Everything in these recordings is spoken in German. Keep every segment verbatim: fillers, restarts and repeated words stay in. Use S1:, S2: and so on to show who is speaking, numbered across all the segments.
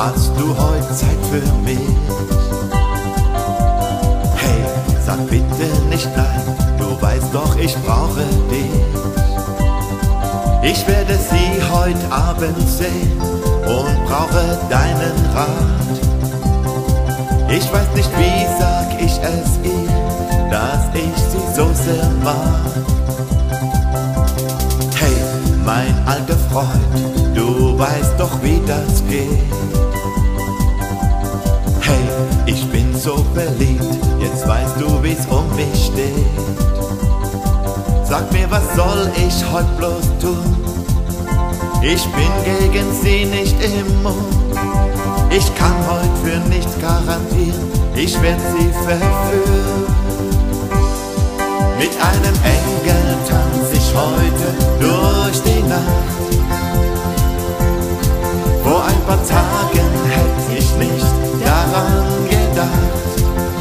S1: hast du heute Zeit für mich? Hey, sag bitte nicht nein, du weißt doch, ich brauche dich. Ich werde sie heute Abend sehen und brauche deinen Rat. Ich weiß nicht, wie sag ich es ihr, dass ich sie so sehr mag. Hey, mein alter Freund, du weißt doch, wie das geht. Hey, ich bin so verliebt, jetzt weißt du, wie's um mich steht. Sag mir, was soll ich heut bloß tun? Ich bin gegen sie nicht immun. Ich kann heut für nichts garantieren, ich werd sie verführen. Mit einem Engel tanz ich heute durch die Nacht. Vor ein paar Tagen hätte ich nicht daran gedacht.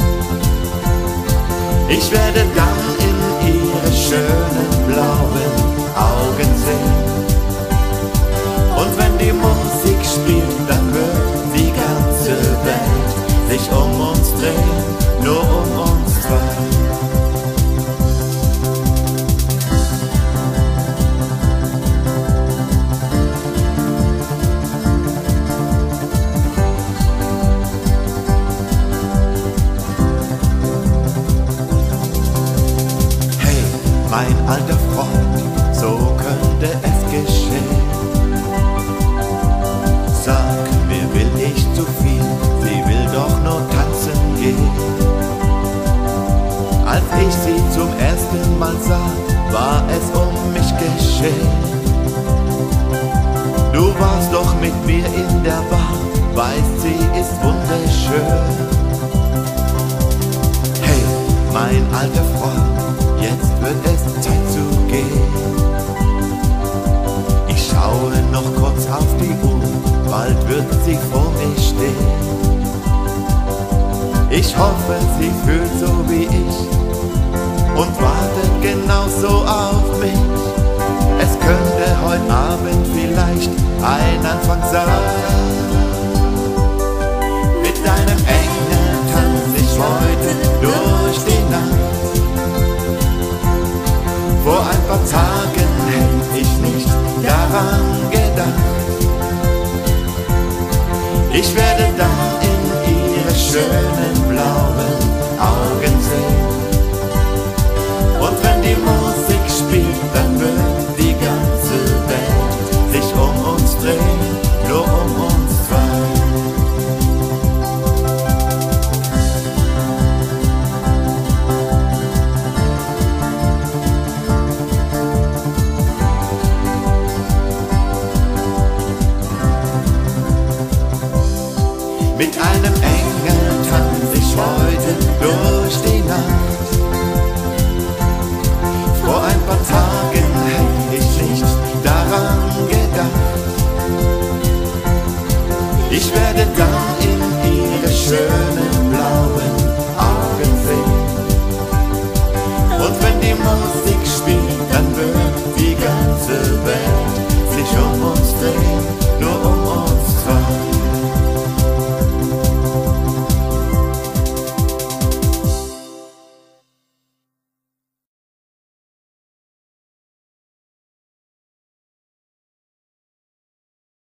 S1: Ich werde dann in ihre schönen blauen Augen sehen. Und wenn die Musik spielt, dann wird die ganze Welt sich um uns drehen, nur um uns zwei. Hey, mein alter Freund, so könnte es geschehen. Sag, mir will ich zu viel, sie will doch nur tanzen gehen. Als ich sie zum ersten Mal sah, war es um mich geschehen. Du warst doch mit mir in der Bar, weißt, sie ist wunderschön. Hey, mein alter Freund, jetzt wird es Zeit zu gehen. Ich schaue noch kurz auf die Uhr, bald wird sie vor mir stehen. Ich hoffe, sie fühlt so wie ich und wartet genauso auf mich. Es könnte heute Abend vielleicht ein Anfang sein. Mit deinem Engel tanz ich heute durch die Nacht. Vor ein paar Tagen hätte ich nicht daran gedacht. Ich werde dann in ihre schönen blauen Augen sehen. Und wenn die Musik spielt, dann wird die ganze Welt sich um uns drehen, nur um uns zwei. Mit einem Engel tanz ich heute durch die Nacht. Vor ein paar Tagen hätte ich nicht daran gedacht. Ich werde dann in ihre schöne